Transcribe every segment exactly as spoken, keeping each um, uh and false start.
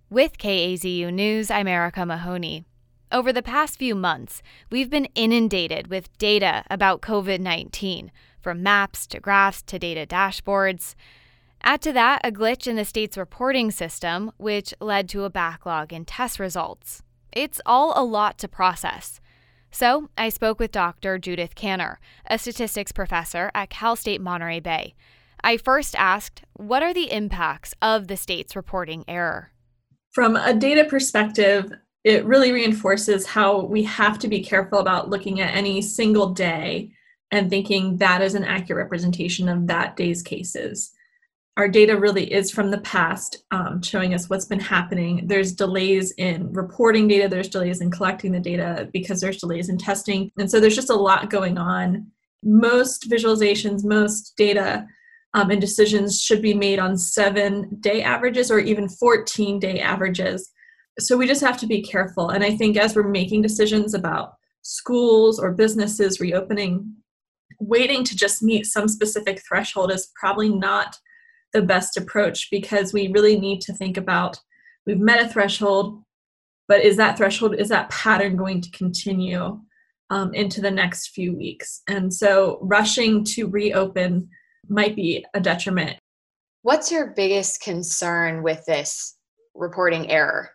With K A Z U News, I'm Erica Mahoney. Over the past few months, we've been inundated with data about covid nineteen, from maps to graphs to data dashboards. Add to that a glitch in the state's reporting system, which led to a backlog in test results. It's all a lot to process. So I spoke with Doctor Judith Kanner, a statistics professor at Cal State Monterey Bay. I first asked, what are the impacts of the state's reporting error? From a data perspective, it really reinforces how we have to be careful about looking at any single day and thinking that is an accurate representation of that day's cases. Our data really is from the past, um, showing us what's been happening. There's delays in reporting data, there's delays in collecting the data because there's delays in testing. And so there's just a lot going on. Most visualizations, most data um, and decisions should be made on seven-day averages or even fourteen-day averages. So we just have to be careful. And I think as we're making decisions about schools or businesses reopening, waiting to just meet some specific threshold is probably not the best approach, because we really need to think about, we've met a threshold, but is that threshold, is that pattern going to continue um, into the next few weeks? And so rushing to reopen might be a detriment. What's your biggest concern with this reporting error?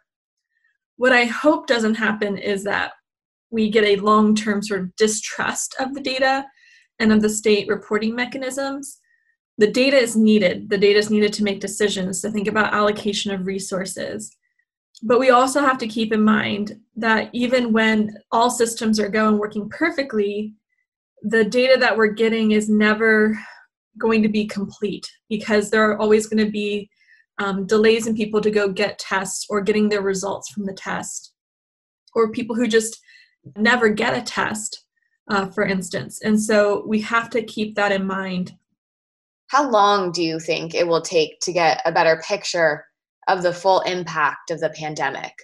What I hope doesn't happen is that we get a long-term sort of distrust of the data and of the state reporting mechanisms. The data is needed. The data is needed to make decisions, to think about allocation of resources. But we also have to keep in mind that even when all systems are going working perfectly, the data that we're getting is never going to be complete, because there are always going to be um, delays in people to go get tests or getting their results from the test, or people who just never get a test, uh, for instance. And so we have to keep that in mind. How long do you think it will take to get a better picture of the full impact of the pandemic?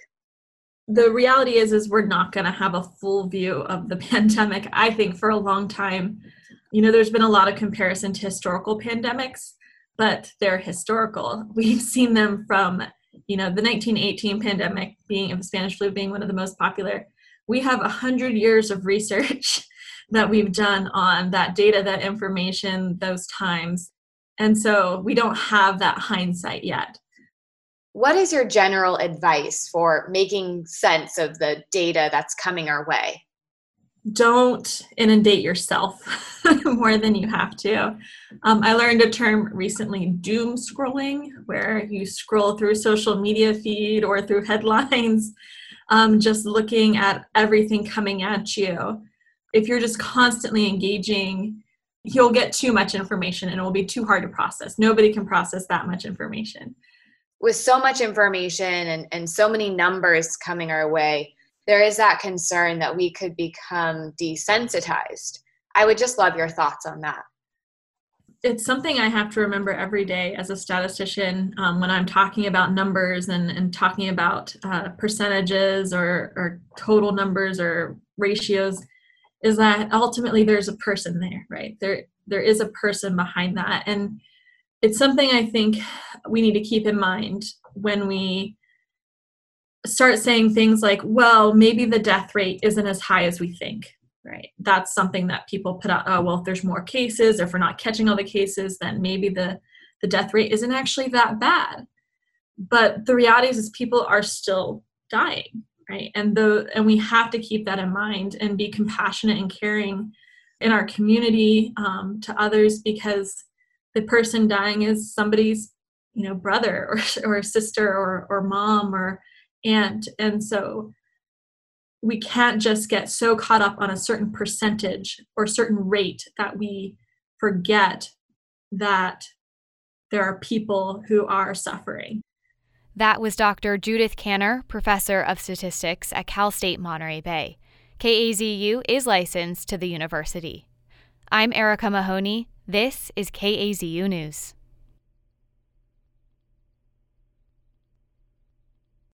The reality is, is we're not going to have a full view of the pandemic, I think, for a long time. You know, there's been a lot of comparison to historical pandemics, but they're historical. We've seen them from, you know, the nineteen eighteen pandemic being, of Spanish flu being one of the most popular. We have a hundred years of research that we've done on that data, that information, those times. And so we don't have that hindsight yet. What is your general advice for making sense of the data that's coming our way? Don't inundate yourself more than you have to. Um, I learned a term recently, doom scrolling, where you scroll through social media feed or through headlines, um, just looking at everything coming at you. If you're just constantly engaging, you'll get too much information and it will be too hard to process. Nobody can process that much information. With so much information and, and so many numbers coming our way, there is that concern that we could become desensitized. I would just love your thoughts on that. It's something I have to remember every day as a statistician um, when I'm talking about numbers and, and talking about uh, percentages or, or total numbers or ratios, is that ultimately there's a person there, right? There, there is a person behind that. And it's something I think we need to keep in mind when we start saying things like, well, maybe the death rate isn't as high as we think, right? That's something that people put out, oh, well, if there's more cases, or if we're not catching all the cases, then maybe the, the death rate isn't actually that bad. But the reality is, is people are still dying, right? And the and we have to keep that in mind and be compassionate and caring in our community um, to others, because the person dying is somebody's, you know, brother or or sister or or mom or aunt. And so we can't just get so caught up on a certain percentage or certain rate that we forget that there are people who are suffering. That was Doctor Judith Kanner, professor of statistics at Cal State Monterey Bay. K A Z U is licensed to the university. I'm Erica Mahoney. This is K A Z U News.